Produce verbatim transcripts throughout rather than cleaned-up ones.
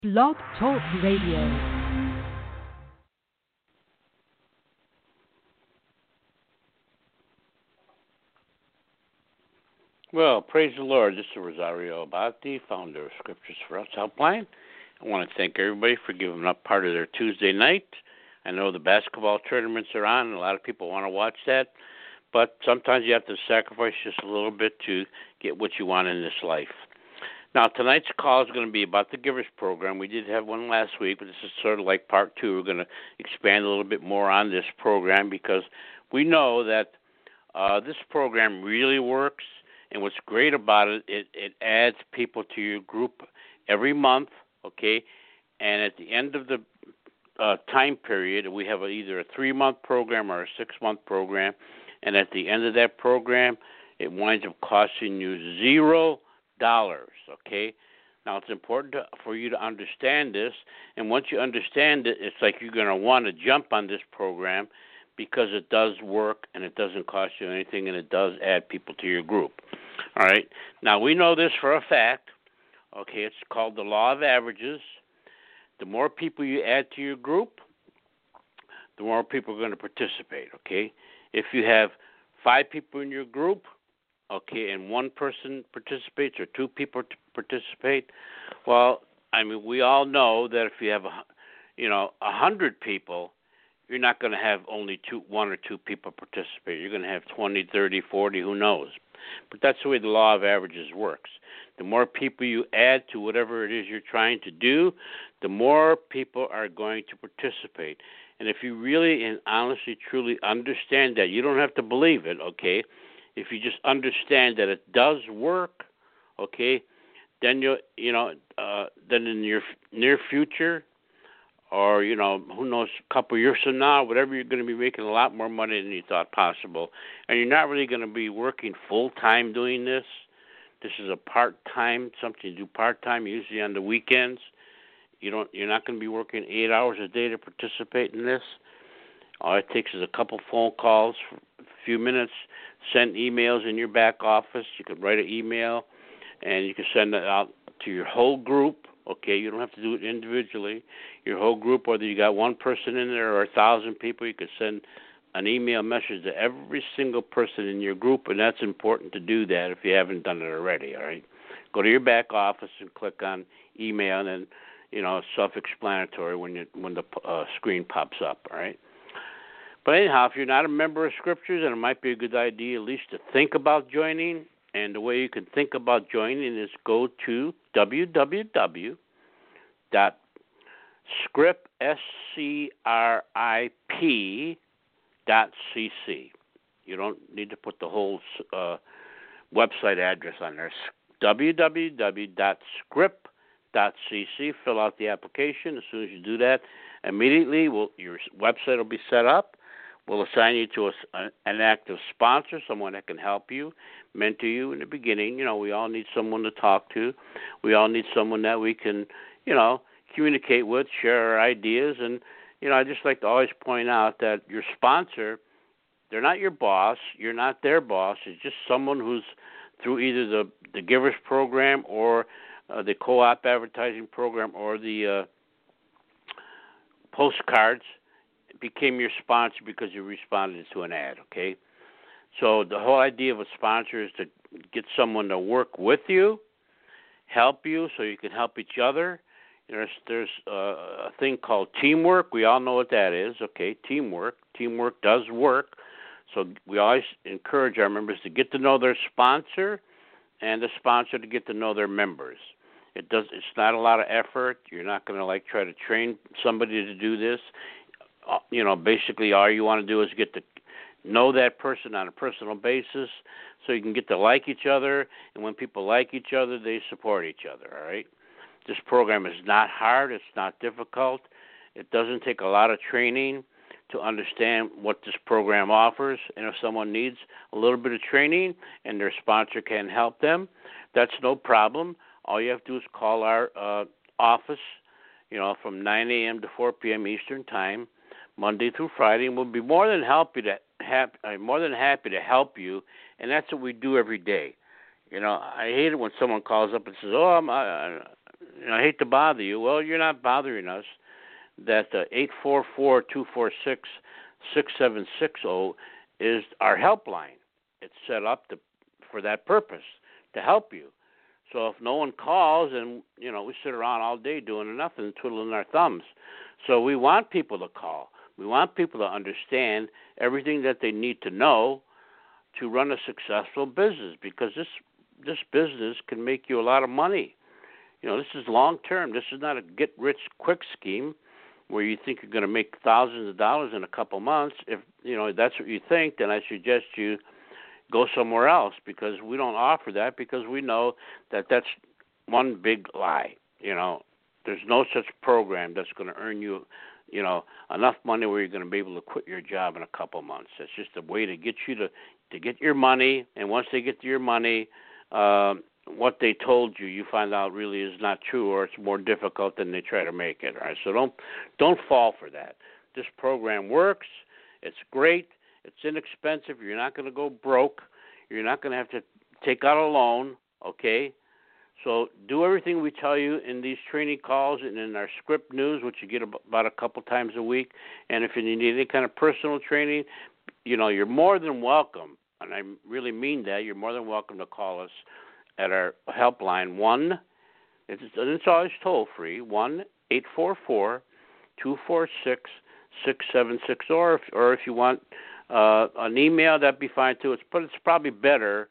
Blog Talk Radio. Well, praise the Lord. This is Rosario Abati, founder of Scriptures for Us Helpline. I want to thank everybody for giving up part of their Tuesday night. I know the basketball tournaments are on, and a lot of people want to watch that, but sometimes you have to sacrifice just a little bit to get what you want in this life. Now, tonight's call is going to be about the Givers Program. We did have one last week, but this is sort of like part two. We're going to expand a little bit more on this program because we know that uh, this program really works, and what's great about it, it, it adds people to your group every month, okay? And at the end of the uh, time period, we have a, either a three-month program or a six-month program, and at the end of that program, it winds up costing you zero dollars, okay? Now, it's important to, for you to understand this, and once you understand it, it's like you're going to want to jump on this program because it does work and it doesn't cost you anything and it does add people to your group. All right? Now, we know this for a fact, okay? It's called the law of averages. The more people you add to your group, the more people are going to participate, okay? If you have five people in your group, okay, and one person participates or two people participate, well, I mean, we all know that if you have, a, you know, a hundred people, you're not going to have only two, one or two people participate. You're going to have twenty, thirty, forty, who knows? But that's the way the law of averages works. The more people you add to whatever it is you're trying to do, the more people are going to participate. And if you really and honestly, truly understand that, you don't have to believe it, okay? If you just understand that it does work, okay, then you you know uh, then in your near future, or you know who knows, a couple of years from now, whatever, you're going to be making a lot more money than you thought possible, and you're not really going to be working full time doing this. This is a part time, something you do part time, usually on the weekends. You don't you're not going to be working eight hours a day to participate in this. All it takes is a couple phone calls, a few minutes, send emails in your back office. You can write an email, and you can send it out to your whole group, okay? You don't have to do it individually. Your whole group, whether you got one person in there or a thousand people, you can send an email message to every single person in your group, and that's important to do that if you haven't done it already, all right? Go to your back office and click on email, and then, you know, it's self-explanatory when you when the uh, screen pops up, all right? But anyhow, if you're not a member of Scriptures, then it might be a good idea at least to think about joining. And the way you can think about joining is go to w w w dot scrip, S C R I P, dot C C. You don't need to put the whole uh, website address on there. w w w dot scrip dot c c. Fill out the application. As soon as you do that, immediately we'll, your website will be set up. We'll assign you to a, an active sponsor, someone that can help you, mentor you in the beginning. You know, we all need someone to talk to. We all need someone that we can, you know, communicate with, share our ideas. And, you know, I just like to always point out that your sponsor, they're not your boss. You're not their boss. It's just someone who's through either the, the Givers Program or uh, the co-op advertising program or the uh, postcards, became your sponsor because you responded to an ad, okay? So the whole idea of a sponsor is to get someone to work with you, help you so you can help each other. There's, there's uh, a thing called teamwork. We all know what that is, okay? Teamwork. Teamwork does work. So we always encourage our members to get to know their sponsor and the sponsor to get to know their members. It does. It's not a lot of effort. You're not going to, like, try to train somebody to do this. You know, basically all you want to do is get to know that person on a personal basis so you can get to like each other, and when people like each other, they support each other, all right? This program is not hard. It's not difficult. It doesn't take a lot of training to understand what this program offers, and if someone needs a little bit of training and their sponsor can help them, that's no problem. All you have to do is call our uh, office, you know, from nine a.m. to four p.m. Eastern Time, Monday through Friday, and we'll be more than happy to have, uh, more than happy to help you, and that's what we do every day. You know, I hate it when someone calls up and says, "Oh, I'm, I, I hate to bother you. Well, you're not bothering us. That uh, eight four four, two four six, six seven six zero is our helpline. It's set up to, for that purpose, to help you. So if no one calls, and you know we sit around all day doing nothing, twiddling our thumbs. So we want people to call. We want people to understand everything that they need to know to run a successful business, because this this business can make you a lot of money. You know, this is long term. This is not a get rich quick scheme where you think you're going to make thousands of dollars in a couple months. If you know that's what you think, then I suggest you go somewhere else, because we don't offer that, because we know that that's one big lie. You know, there's no such program that's going to earn you, you know, enough money where you're going to be able to quit your job in a couple months. It's just a way to get you to, to get your money, and once they get your money, uh, what they told you, you find out really is not true, or it's more difficult than they try to make it. All right, so don't don't fall for that. This program works. It's great. It's inexpensive. You're not going to go broke. You're not going to have to take out a loan. Okay. So do everything we tell you in these training calls and in our script news, which you get about a couple times a week. And if you need any kind of personal training, you know, you're more than welcome, and I really mean that, you're more than welcome to call us at our helpline, one, it's, it's always toll-free, one eight four four, two four six, six seven six, or if, or if you want uh, an email, that'd be fine too. It's, but it's probably better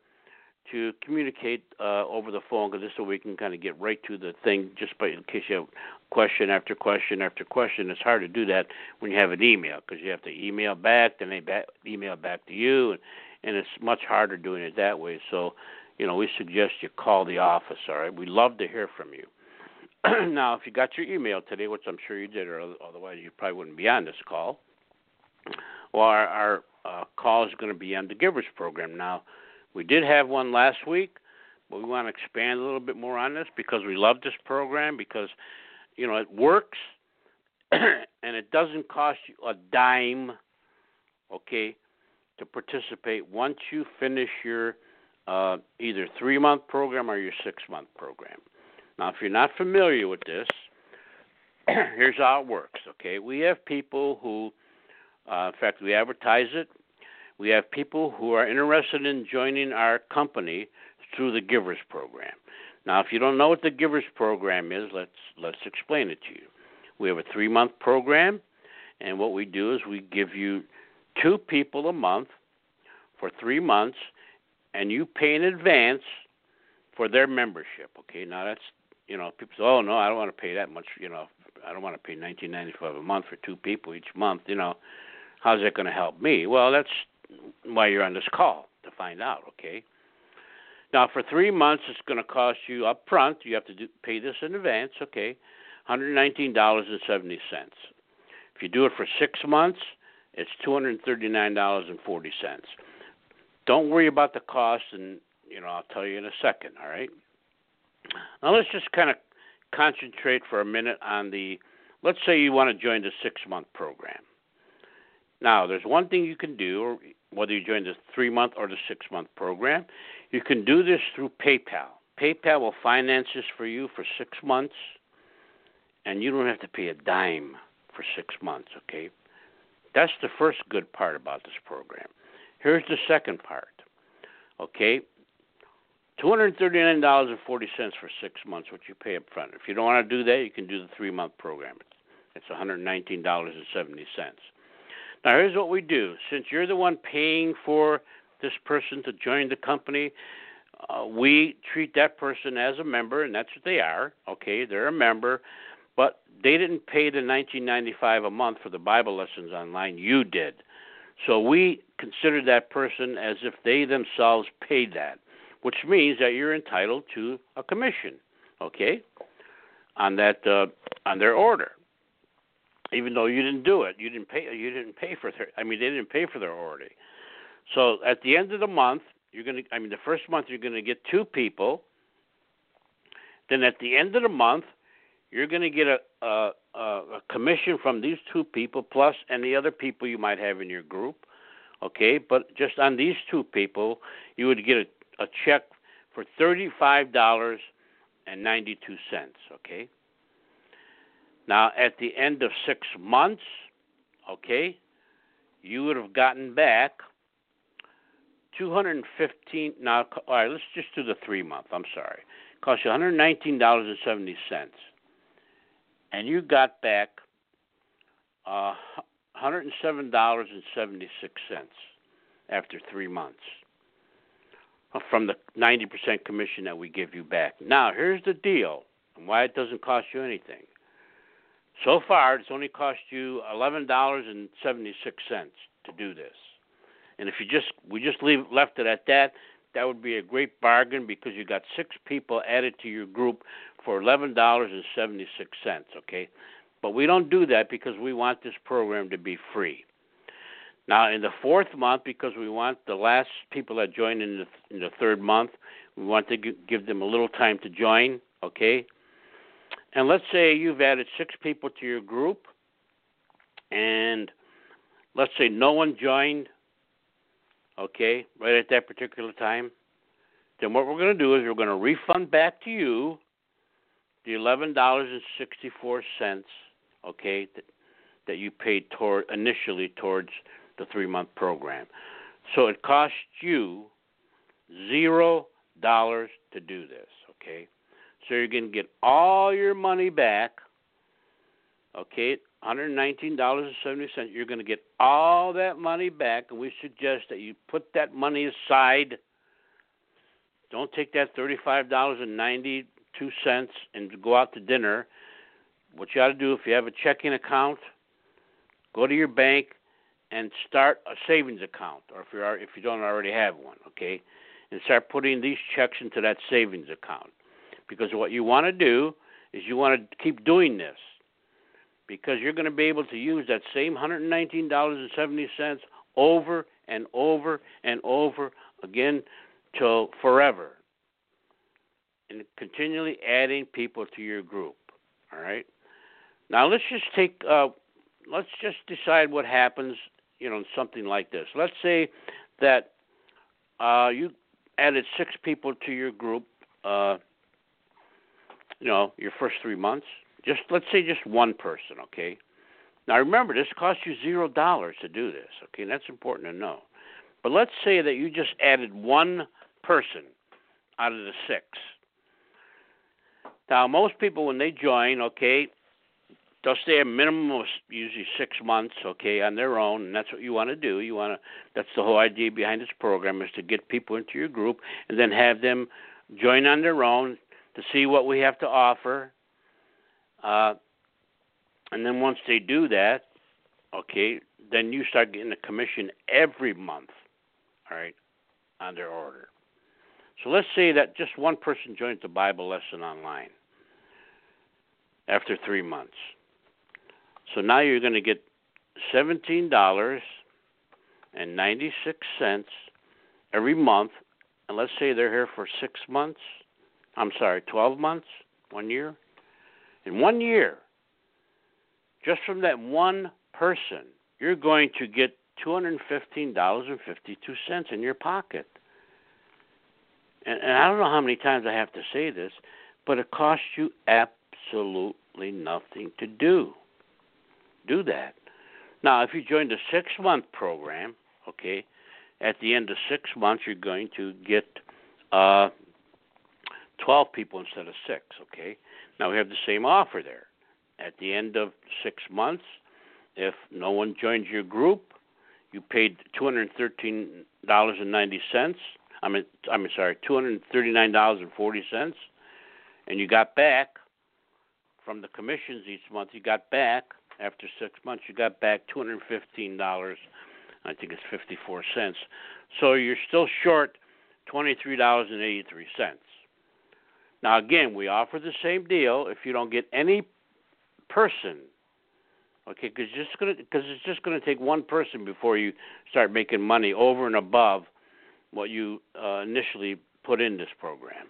to communicate uh, over the phone, because this way we can kind of get right to the thing, just by, in case you have question after question after question. It's hard to do that when you have an email, because you have to email back, then they back, email back to you, and, and it's much harder doing it that way. So, you know, we suggest you call the office, all right? We'd love to hear from you. Now, if you got your email today, which I'm sure you did, or otherwise you probably wouldn't be on this call, well, our, our uh, call is going to be on the Givers Program. Now, we did have one last week, but we want to expand a little bit more on this, because we love this program, because, you know, it works, and it doesn't cost you a dime, okay, to participate once you finish your uh, either three-month program or your six-month program. Now, if you're not familiar with this, here's how it works, okay? We have people who, uh, in fact, we advertise it. We have people who are interested in joining our company through the Givers Program. Now, if you don't know what the Givers Program is, let's let's explain it to you. We have a three-month program, and what we do is we give you two people a month for three months, and you pay in advance for their membership. Okay, now that's, you know, people say, oh no, I don't want to pay that much. You know, I don't want to pay nineteen ninety-five a month for two people each month. You know, how's that going to help me? Well, that's why you're on this call, to find out. Okay. Now, for three months, it's going to cost you up front. You have to do, pay this in advance. Okay, one hundred nineteen dollars and seventy cents. If you do it for six months, it's two hundred thirty-nine dollars and forty cents. Don't worry about the cost, and you know I'll tell you in a second. All right. Now let's just kind of concentrate for a minute on the. Let's say you want to join the six-month program. Now, there's one thing you can do, or whether you join the three-month or the six-month program, you can do this through PayPal. PayPal will finance this for you for six months, and you don't have to pay a dime for six months. Okay. That's the first good part about this program. Here's the second part, okay? two hundred thirty-nine dollars and forty cents for six months, what you pay up front. If you don't want to do that, you can do the three-month program. It's one hundred nineteen dollars and seventy cents. Now, here's what we do. Since you're the one paying for this person to join the company, uh, we treat that person as a member, and that's what they are, okay? They're a member, but they didn't pay the nineteen ninety-five dollars a month for the Bible lessons online. You did. So we consider that person as if they themselves paid that, which means that you're entitled to a commission, okay, on that uh, on their order, even though you didn't do it. You didn't pay. You didn't pay for their. I mean, they didn't pay for their order. So at the end of the month, you're going to. I mean, the first month you're going to get two people. Then at the end of the month, you're going to get a, a, a commission from these two people plus any other people you might have in your group, okay? But just on these two people, you would get a, a check for thirty-five dollars and ninety-two cents, okay? Now, at the end of six months, okay, you would have gotten back two hundred fifteen dollars. Now, all right, let's just do the three-month. I'm sorry. It cost you one hundred nineteen dollars and seventy cents. And you got back uh, one hundred seven dollars and seventy-six cents after three months from the ninety percent commission that we give you back. Now, here's the deal and why it doesn't cost you anything. So far, it's only cost you eleven dollars and seventy-six cents to do this. And if you just we just leave left it at that, that would be a great bargain because you got six people added to your group for eleven dollars and seventy-six cents, okay? But we don't do that because we want this program to be free. Now, in the fourth month, because we want the last people that join in the, in the third month, we want to g- give them a little time to join, okay? And let's say you've added six people to your group, and let's say no one joined, okay, right at that particular time. Then what we're going to do is we're going to refund back to you the eleven dollars and sixty-four cents, okay, that, that you paid toward initially towards the three-month program. So it costs you zero dollars to do this, okay? So you're going to get all your money back, okay, one hundred nineteen dollars and seventy cents. You're going to get all that money back, and we suggest that you put that money aside. Don't take that thirty-five dollars and ninety-two cents and go out to dinner. What you ought to do, if you have a checking account, go to your bank and start a savings account, or if you are if you don't already have one, okay, and start putting these checks into that savings account. Because what you want to do is you want to keep doing this because you're going to be able to use that same one hundred nineteen dollars and seventy cents over and over and over again till forever, and continually adding people to your group. All right. Now let's just take uh, let's just decide what happens, you know, in something like this. Let's say that uh, you added six people to your group. Uh, you know, your first three months. Just let's say just one person. Okay. Now remember, this costs you zero dollars to do this. Okay, and that's important to know. But let's say that you just added one person out of the six. Now, most people, when they join, okay, they'll stay a minimum of usually six months, okay, on their own, and that's what you want to do. You want to. That's the whole idea behind this program, is to get people into your group and then have them join on their own to see what we have to offer. Uh, and then once they do that, okay, then you start getting a commission every month, all right, on their order. So let's say that just one person joins the Bible lesson online after three months. So now you're going to get seventeen dollars and ninety-six cents every month, and let's say they're here for six months. I'm sorry, twelve months, one year. In one year, just from that one person, you're going to get two hundred fifteen dollars and fifty-two cents in your pocket. And, and I don't know how many times I have to say this, but it costs you absolutely nothing to do. Do that. Now, if you join the six-month program, okay, at the end of six months, you're going to get uh, twelve people instead of six, okay? Now, we have the same offer there. At the end of six months, if no one joins your group, you paid two hundred thirteen dollars and ninety cents. I mean, I'm sorry, two hundred thirty-nine dollars and forty cents, and you got back from the commissions each month. You got back after six months. You got back two hundred fifteen dollars. I think it's fifty-four cents. So you're still short twenty-three dollars and eighty-three cents. Now again, we offer the same deal if you don't get any person. Okay, because just gonna because it's just going to take one person before you start making money over and above what you uh, initially put in this program.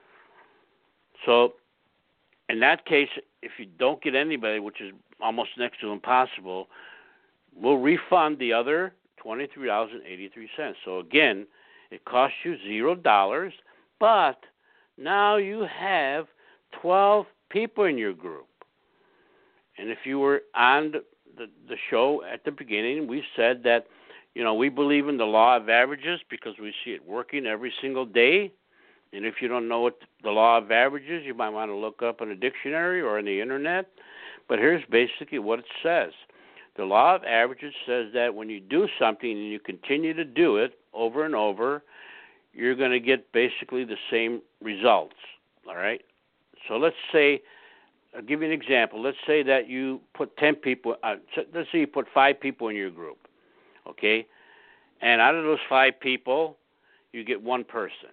So, in that case, if you don't get anybody, which is almost next to impossible, we'll refund the other twenty-three dollars and eighty-three cents. So again, it costs you zero dollars, but now you have twelve people in your group. And if you were on the, the, the show at the beginning, we said that, you know, we believe in the law of averages because we see it working every single day. And if you don't know what the law of averages, you might want to look up in a dictionary or on the internet. But here's basically what it says. The law of averages says that when you do something and you continue to do it over and over, you're going to get basically the same results, all right? So let's say, I'll give you an example. Let's say that you put ten people, uh, let's say you put five people in your group, okay? And out of those five people, you get one person,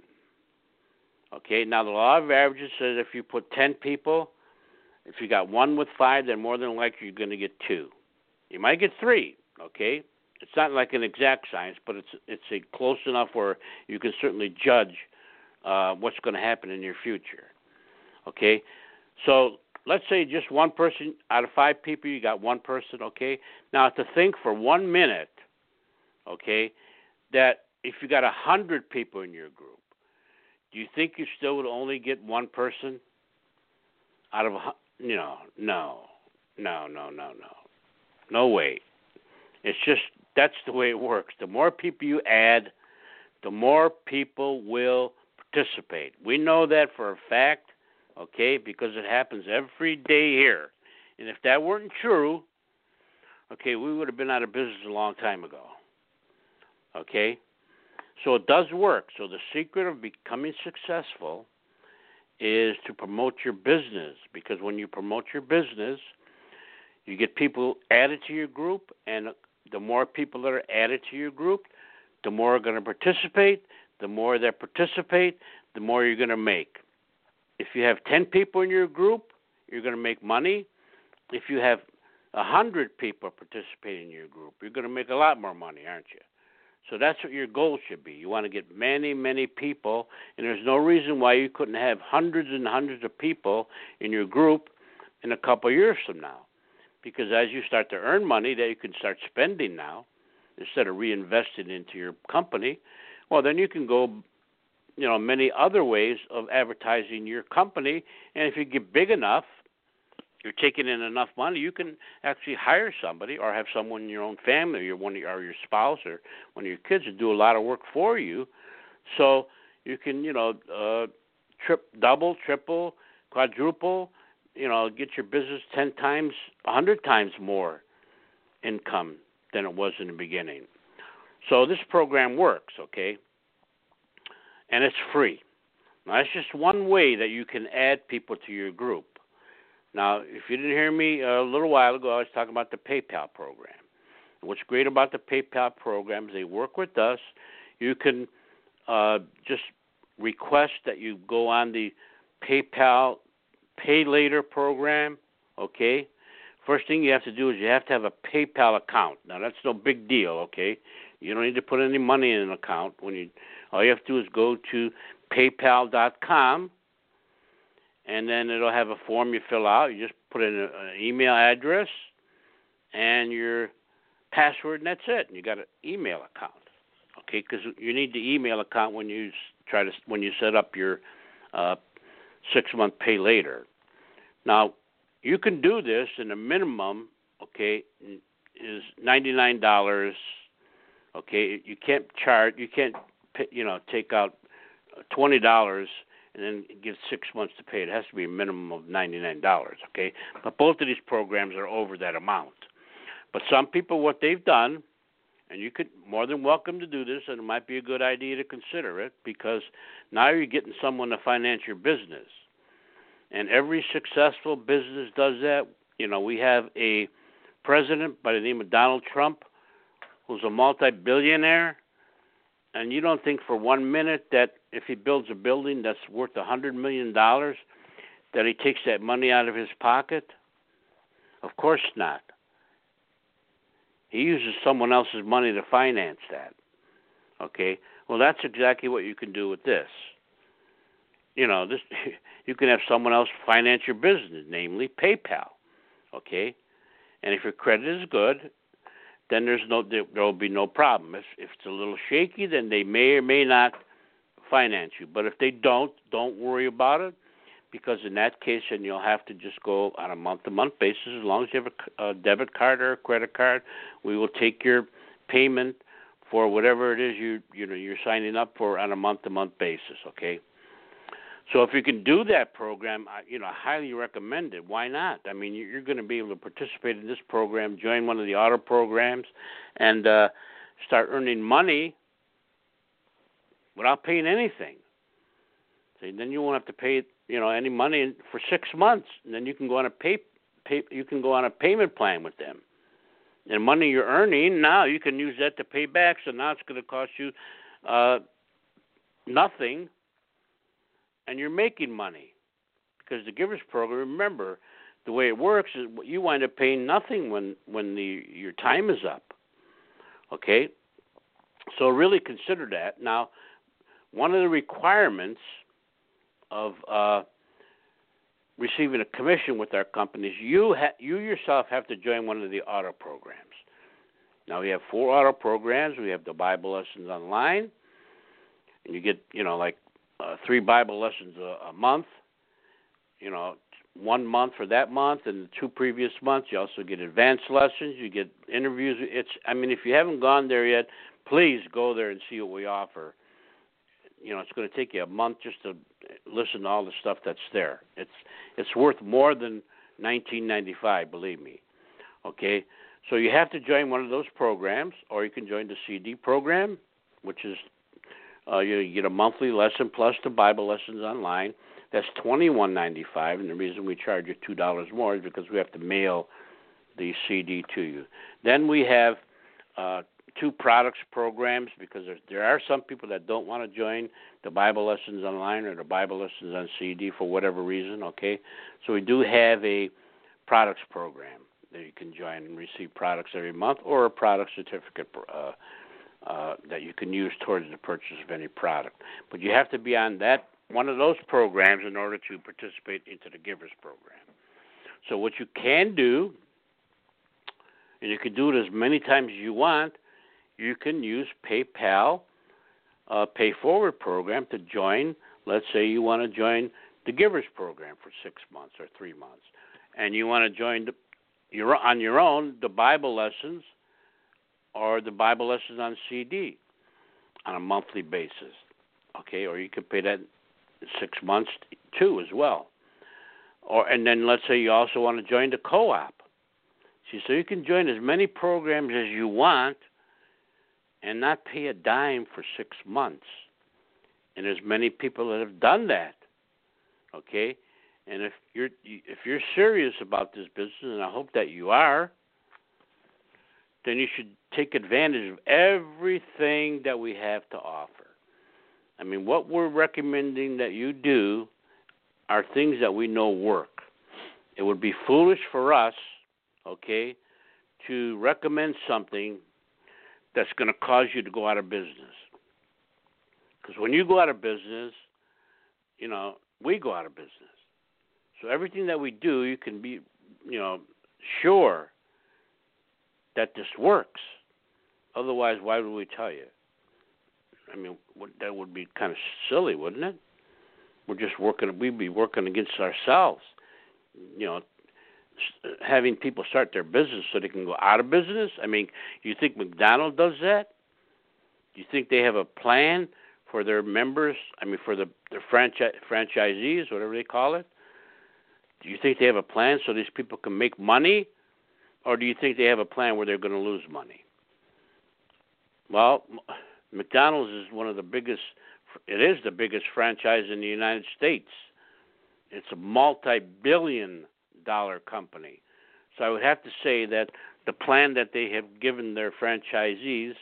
okay? Now, the law of averages says if you put ten people, if you got one with five, then more than likely you're going to get two. You might get three, okay? It's not like an exact science, but it's it's a close enough where you can certainly judge uh, what's going to happen in your future, okay? So let's say just one person out of five people, you got one person, okay? Now, to think for one minute, okay, that if you got one hundred people in your group, do you think you still would only get one person out of a You know, no, no, no, no, no. No way. It's just, that's the way it works. The more people you add, the more people will participate. We know that for a fact, okay, because it happens every day here. And if that weren't true, okay, we would have been out of business a long time ago. Okay? So it does work. So the secret of becoming successful is to promote your business, because when you promote your business, you get people added to your group, and the more people that are added to your group, the more are going to participate. The more that participate, the more you're going to make. If you have ten people in your group, you're going to make money. If you have one hundred people participating in your group, you're going to make a lot more money, aren't you? So that's what your goal should be. You want to get many, many people, and there's no reason why you couldn't have hundreds and hundreds of people in your group in a couple of years from now. Because as you start to earn money that you can start spending now, instead of reinvesting into your company, well, then you can go, you know, many other ways of advertising your company. And if you get big enough, you're taking in enough money, you can actually hire somebody or have someone in your own family, or one of your, or your spouse or one of your kids to do a lot of work for you. So you can, you know, uh, trip, double, triple, quadruple, you know, get your business ten times, a hundred times more income than it was in the beginning. So this program works, okay? And it's free. Now, that's just one way that you can add people to your group. Now, if you didn't hear me a little while ago, I was talking about the PayPal program. What's great about the PayPal program is they work with us. You can uh, just request that you go on the PayPal Pay Later program, okay? First thing you have to do is you have to have a PayPal account. Now, that's no big deal, okay? You don't need to put any money in an account. When you, all you have to do is go to paypal dot com, and then it'll have a form you fill out. You just put in an email address and your password, and that's it. And you got an email account, okay? Because you need the email account when you try to when you set up your uh, six-month pay later. Now, you can do this, and the minimum, okay, is ninety-nine dollars. Okay, you can't charge, you can't, you know, take out twenty dollars and then give six months to pay. It has to be a minimum of ninety-nine dollars, okay? But both of these programs are over that amount. But some people, what they've done, and you could more than welcome to do this, and it might be a good idea to consider it, because now you're getting someone to finance your business. And every successful business does that. You know, we have a president by the name of Donald Trump who's a multi-billionaire, and you don't think for one minute that if he builds a building that's worth one hundred million dollars, that he takes that money out of his pocket? Of course not. He uses someone else's money to finance that. Okay? Well, that's exactly what you can do with this. You know, this you can have someone else finance your business, namely PayPal. Okay? And if your credit is good, then there's no there will be no problem. If, if it's a little shaky, then they may or may not finance you. But if they don't, don't worry about it, because in that case, then you'll have to just go on a month-to-month basis. As long as you have a, a debit card or a credit card, we will take your payment for whatever it is you you know you're signing up for on a month-to-month basis. Okay. So if you can do that program, I, you know, I highly recommend it. Why not? I mean, you're going to be able to participate in this program, join one of the auto programs, and uh, start earning money without paying anything. So then you won't have to pay, you know, any money for six months, and then you can go on a pay, pay you can go on a payment plan with them. And money you're earning now, you can use that to pay back. So now it's going to cost you uh, nothing. And you're making money because the Givers Program, remember, the way it works is you wind up paying nothing when, when the your time is up, okay? So really consider that. Now, one of the requirements of uh, receiving a commission with our company is you, ha- you yourself have to join one of the auto programs. Now, we have four auto programs. We have the Bible Lessons Online, and you get, you know, like, Uh, three Bible lessons a, a month, you know, one month for that month, and the two previous months. You also get advanced lessons. You get interviews. It's, I mean, if you haven't gone there yet, please go there and see what we offer. You know, it's going to take you a month just to listen to all the stuff that's there. It's it's worth more than nineteen ninety-five, believe me. Okay, so you have to join one of those programs, or you can join the C D program, which is Uh, you get a monthly lesson plus the Bible Lessons Online. That's twenty-one ninety-five, and the reason we charge you two dollars more is because we have to mail the C D to you. Then we have uh, two products programs because there, there are some people that don't want to join the Bible Lessons Online or the Bible Lessons on C D for whatever reason, okay? So we do have a products program that you can join and receive products every month, or a product certificate uh Uh, that you can use towards the purchase of any product. But you have to be on that one of those programs in order to participate into the Givers Program. So what you can do, and you can do it as many times as you want, you can use PayPal uh, Pay Forward program to join. Let's say you want to join the Givers Program for six months or three months, and you want to join the, your, on your own the Bible lessons or the Bible Lessons on C D on a monthly basis, okay? Or you could pay that six months too as well. Or and then let's say you also want to join the co-op. See, so you can join as many programs as you want and not pay a dime for six months. And there's many people that have done that, okay? And if you're if you're serious about this business, and I hope that you are, then you should take advantage of everything that we have to offer. I mean, what we're recommending that you do are things that we know work. It would be foolish for us, okay, to recommend something that's going to cause you to go out of business. Because when you go out of business, you know, we go out of business. So everything that we do, you can be, you know, sure that this works. Otherwise, why would we tell you? I mean, that would be kind of silly, wouldn't it? We're just working, we'd be working against ourselves. You know, having people start their business so they can go out of business. I mean, you think McDonald's does that? Do you think they have a plan for their members? I mean, for the their franchise franchisees, whatever they call it? Do you think they have a plan so these people can make money? Or do you think they have a plan where they're going to lose money? Well, McDonald's is one of the biggest, it is the biggest franchise in the United States. It's a multi-billion dollar company. So I would have to say that the plan that they have given their franchisees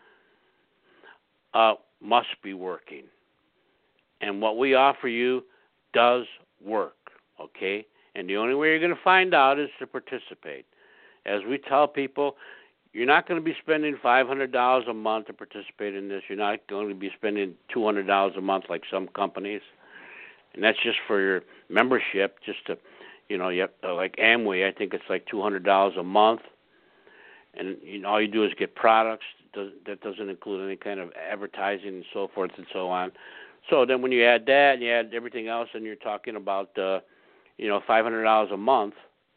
uh, must be working. And what we offer you does work, okay? And the only way you're going to find out is to participate. As we tell people, you're not going to be spending five hundred dollars a month to participate in this. You're not going to be spending two hundred dollars a month like some companies. And that's just for your membership, just to, you know, you have, uh, like Amway, I think it's like two hundred dollars a month. And you know, all you do is get products. Does, that doesn't include any kind of advertising and so forth and so on. So then when you add that and you add everything else, and you're talking about, uh, you know, five hundred dollars a month.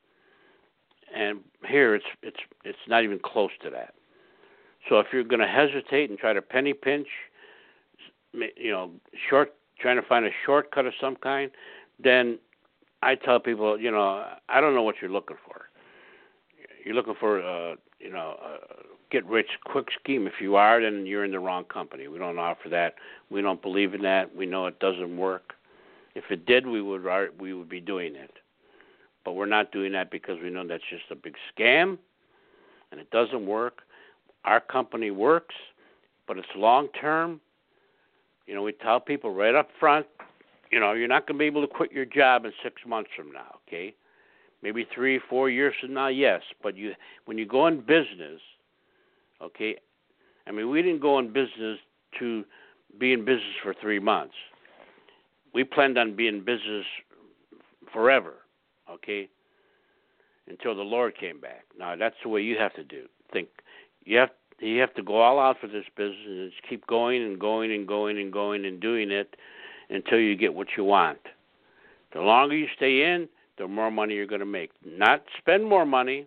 And here it's it's it's not even close to that. So if you're going to hesitate and try to penny pinch, you know, short trying to find a shortcut of some kind, then I tell people, you know, I don't know what you're looking for. You're looking for, uh, you know, a get-rich-quick scheme. If you are, then you're in the wrong company. We don't offer that. We don't believe in that. We know it doesn't work. If it did, we would we would be doing it. But we're not doing that because we know that's just a big scam, and it doesn't work. Our company works, but it's long-term. You know, we tell people right up front, you know, you're not going to be able to quit your job in six months from now, okay? Maybe three, four years from now, yes. But you, when you go in business, okay, I mean, we didn't go in business to be in business for three months. We planned on being in business forever, okay, until the Lord came back. Now, that's the way you have to do. Think you have you have to go all out for this business and just keep going and going and going and going and doing it until you get what you want. The longer you stay in, the more money you're going to make. Not spend more money,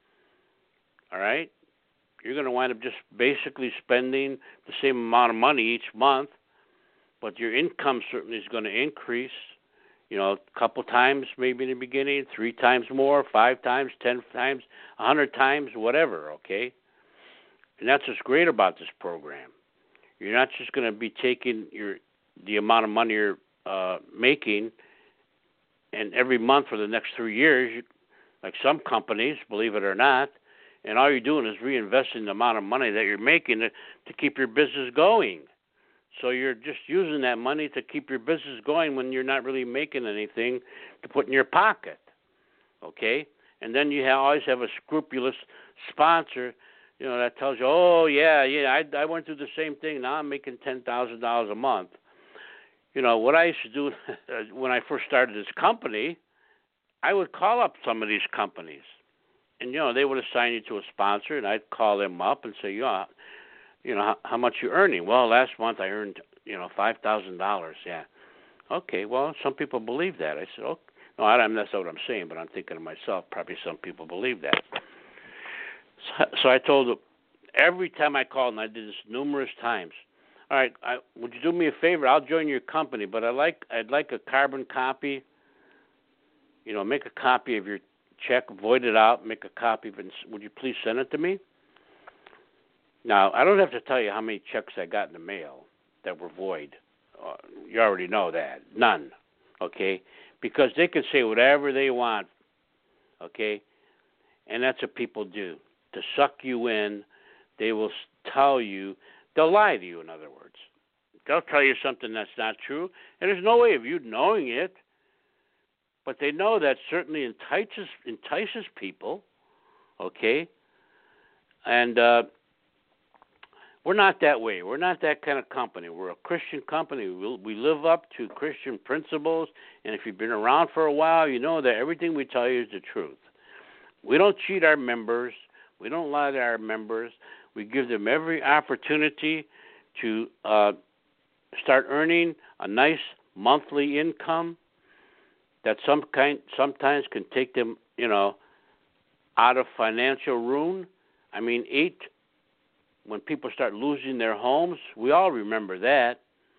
all right? You're going to wind up just basically spending the same amount of money each month, but your income certainly is going to increase, you know, a couple times maybe in the beginning, three times more, five times, ten times, a hundred times, whatever, okay? And that's what's great about this program. You're not just going to be taking your the amount of money you're uh, making, and every month for the next three years, you, like some companies, believe it or not, and all you're doing is reinvesting the amount of money that you're making to, to keep your business going. So you're just using that money to keep your business going when you're not really making anything to put in your pocket, okay? And then you have, always have a scrupulous sponsor, you know, that tells you, oh, yeah, yeah, I, I went through the same thing. Now I'm making ten thousand dollars a month. You know, what I used to do when I first started this company, I would call up some of these companies. And, you know, they would assign you to a sponsor, and I'd call them up and say, yeah, you know, how, how much you earning? Well, last month I earned, you know, five thousand dollars. Yeah. Okay, well, some people believe that. I said, oh, no, I don't, that's not what I'm saying, but I'm thinking to myself, probably some people believe that. So, so I told them, every time I called, and I did this numerous times, all right, I, would you do me a favor? I'll join your company, but I like, I'd like a carbon copy. You know, make a copy of your check, void it out, make a copy of it. Would you please send it to me? Now, I don't have to tell you how many checks I got in the mail that were void. Uh, you already know that. None, okay? Because they can say whatever they want, okay? And that's what people do. To suck you in, they will tell you, they'll lie to you, in other words. They'll tell you something that's not true, and there's no way of you knowing it. But they know that certainly entices entices people, okay? And uh, we're not that way. We're not that kind of company. We're a Christian company. We, we live up to Christian principles, and if you've been around for a while, you know that everything we tell you is the truth. We don't cheat our members. We don't lie to our members. We give them every opportunity to uh, start earning a nice monthly income that some kind sometimes can take them, you know, out of financial ruin. I mean, eight, when people start losing their homes, we all remember that.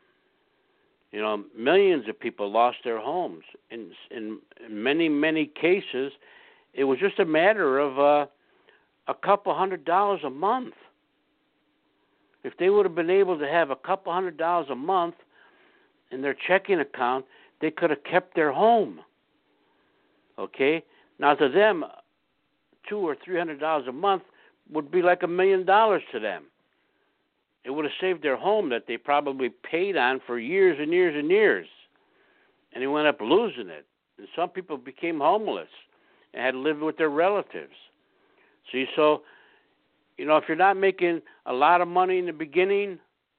You know, millions of people lost their homes. In, in many, many cases, it was just a matter of uh, a couple hundred dollars a month. If they would have been able to have a couple hundred dollars a month in their checking account, they could have kept their home. Okay? Now, to them, two or three hundred dollars a month would be like a million dollars to them. It would have saved their home that they probably paid on for years and years and years. And they went up losing it. And some people became homeless and had to live with their relatives. See, so, you know, if you're not making a lot of money in the beginning,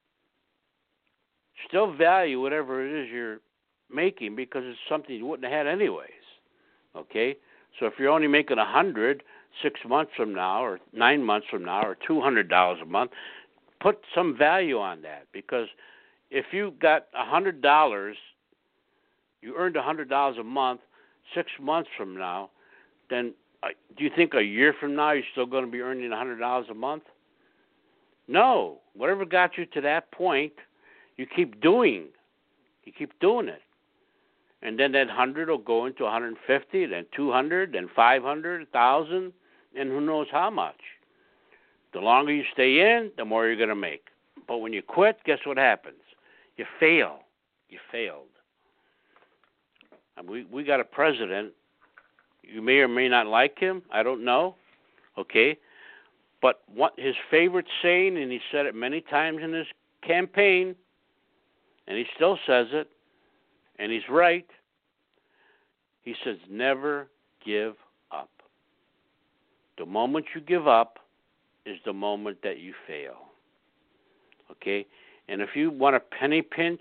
still value whatever it is you're making because it's something you wouldn't have had anyways. Okay? So if you're only making a hundred six months from now or nine months from now or two hundred dollars a month, put some value on that because if you got a hundred dollars, you earned a hundred dollars a month. Six months from now, then uh, do you think a year from now you're still going to be earning a hundred dollars a month? No. Whatever got you to that point, you keep doing. You keep doing it, and then that hundred will go into one hundred fifty, then two hundred, then five hundred, a thousand, and who knows how much. The longer you stay in, the more you're going to make. But when you quit, guess what happens? You fail. You failed. And we we got a president. You may or may not like him. I don't know. Okay, but what his favorite saying, and he said it many times in his campaign, and he still says it, and he's right. He says, never give up. The moment you give up is the moment that you fail. Okay? And if you want a penny pinch,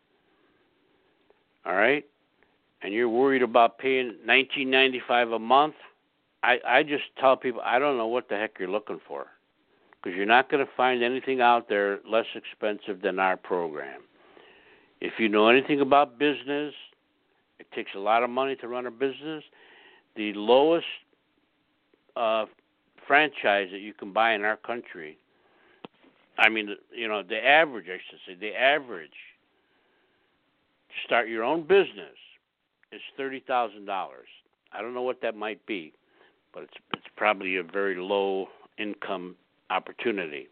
all right, and you're worried about paying nineteen ninety-five a month, I, I just tell people, I don't know what the heck you're looking for, because you're not going to find anything out there less expensive than our program. If you know anything about business, it takes a lot of money to run a business. The lowest uh, franchise that you can buy in our country, I mean, you know, the average, I should say, the average to start your own business is thirty thousand dollars. I don't know what that might be, but it's it's probably a very low income opportunity.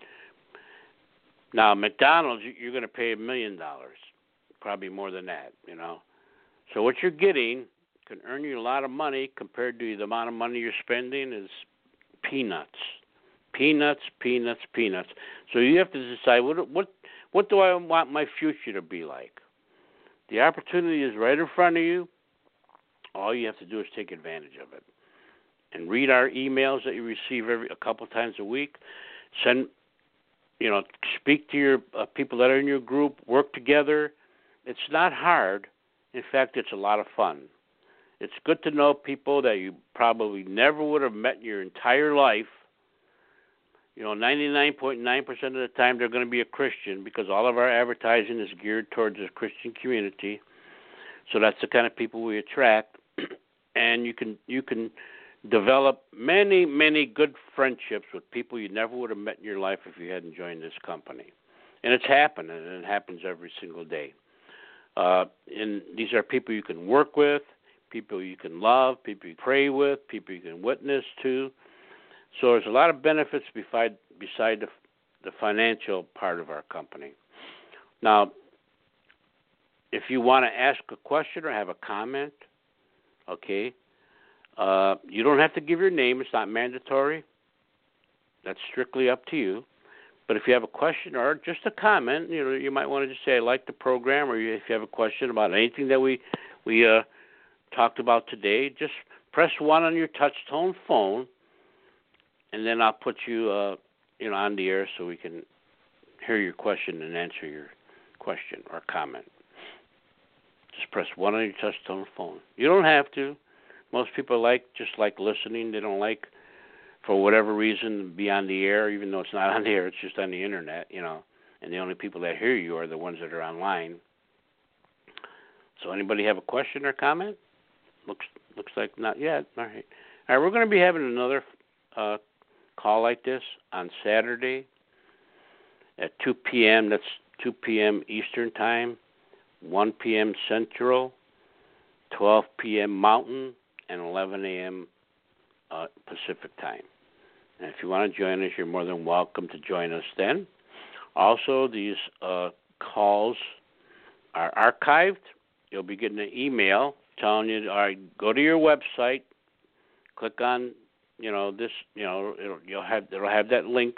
Now, McDonald's, you're going to pay a million dollars, probably more than that, you know. So what you're getting can earn you a lot of money compared to the amount of money you're spending is peanuts, peanuts, peanuts, peanuts. So you have to decide what what what do I want my future to be like. The opportunity is right in front of you. All you have to do is take advantage of it and read our emails that you receive every a couple times a week. Send. You know, speak to your uh, people that are in your group, work together. It's not hard. In fact, it's a lot of fun. It's good to know people that you probably never would have met in your entire life. You know, ninety-nine point nine percent of the time they're going to be a Christian because all of our advertising is geared towards the Christian community. So that's the kind of people we attract. And you can you can develop many, many good friendships with people you never would have met in your life if you hadn't joined this company. And it's happened, and it happens every single day. Uh, and these are people you can work with, people you can love, people you pray with, people you can witness to. So there's a lot of benefits beside, beside the, the financial part of our company. Now, if you want to ask a question or have a comment, okay, Uh, you don't have to give your name. It's not mandatory. That's strictly up to you. But if you have a question or just a comment, you know, you might want to just say, I like the program, or if you have a question about anything that we we uh, talked about today, just press one on your touch-tone phone, and then I'll put you, uh, you know, on the air so we can hear your question and answer your question or comment. Just press one on your touch-tone phone. You don't have to. Most people like just like listening. They don't like, for whatever reason, be on the air, even though it's not on the air. It's just on the internet, you know. And the only people that hear you are the ones that are online. So anybody have a question or comment? Looks looks like not yet. All right. All right, we're going to be having another uh, call like this on Saturday at two p.m. That's two p.m. Eastern Time, one p.m. Central, twelve p.m. Mountain, and eleven a.m. Uh, Pacific Time. And if you want to join us, you're more than welcome to join us then. Also, these uh, calls are archived. You'll be getting an email telling you, all right, go to your website, click on, you know, this, you know, it'll, you'll have, it'll have that link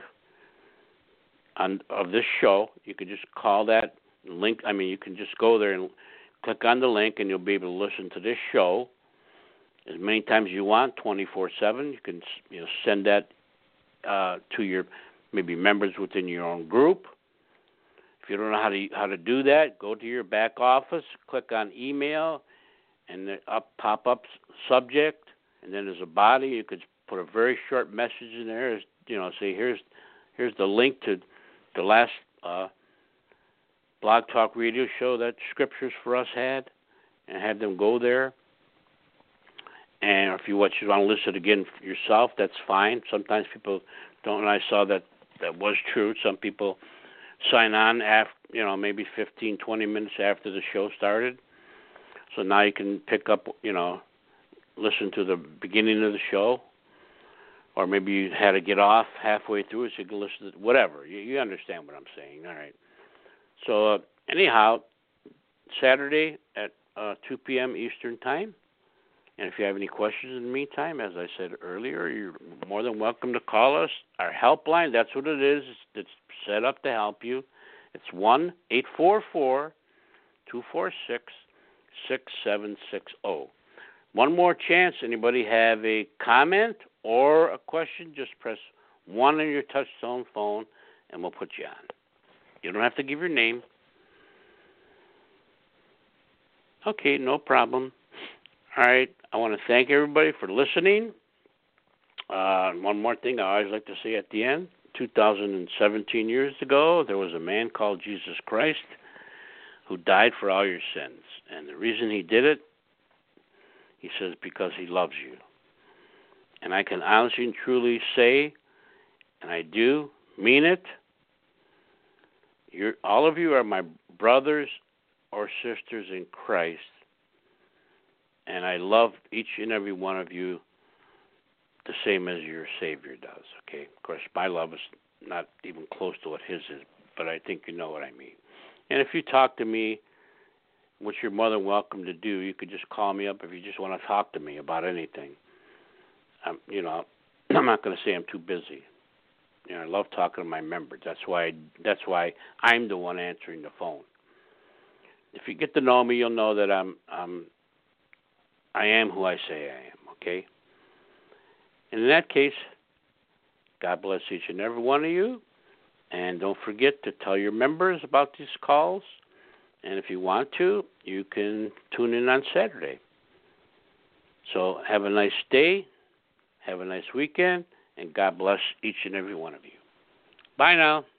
on of this show. You can just call that link. I mean, you can just go there and click on the link, and you'll be able to listen to this show as many times as you want, twenty-four seven. You can, you know, send that uh, to your maybe members within your own group. If you don't know how to how to do that, go to your back office, click on email, and the up pop up subject, and then there's a body. You could put a very short message in there. You know, say here's here's the link to the last uh, Blog Talk Radio show that Scriptures for Us had, and had them go there. And if you, what, you want to listen again yourself, that's fine. Sometimes people don't, and I saw that that was true. Some people sign on after, you know, maybe fifteen, twenty minutes after the show started. So now you can pick up, you know, listen to the beginning of the show. Or maybe you had to get off halfway through it so you can listen to whatever. You, you understand what I'm saying. All right. So uh, anyhow, Saturday at uh, two p.m. Eastern Time. And if you have any questions in the meantime, as I said earlier, you're more than welcome to call us. Our helpline, that's what it is. It's set up to help you. It's one eight four four, two four six, six seven six zero. One more chance. Anybody have a comment or a question, just press one on your touch-tone phone, and we'll put you on. You don't have to give your name. Okay, no problem. All right, I want to thank everybody for listening. Uh, one more thing I always like to say at the end. two thousand seventeen years ago, there was a man called Jesus Christ who died for all your sins. And the reason he did it, he says, because he loves you. And I can honestly and truly say, and I do mean it, you're, all of you are my brothers or sisters in Christ, and I love each and every one of you the same as your Savior does, okay? Of course, my love is not even close to what his is, but I think you know what I mean. And if you talk to me, which you're more than welcome to do, you could just call me up if you just want to talk to me about anything. I'm, you know, I'm not going to say I'm too busy. You know, I love talking to my members. That's why. That's why I'm the one answering the phone. If you get to know me, you'll know that I'm. I'm. I am who I say I am. Okay. And in that case, God bless each and every one of you, and don't forget to tell your members about these calls. And if you want to, you can tune in on Saturday. So have a nice day. Have a nice weekend, and God bless each and every one of you. Bye now.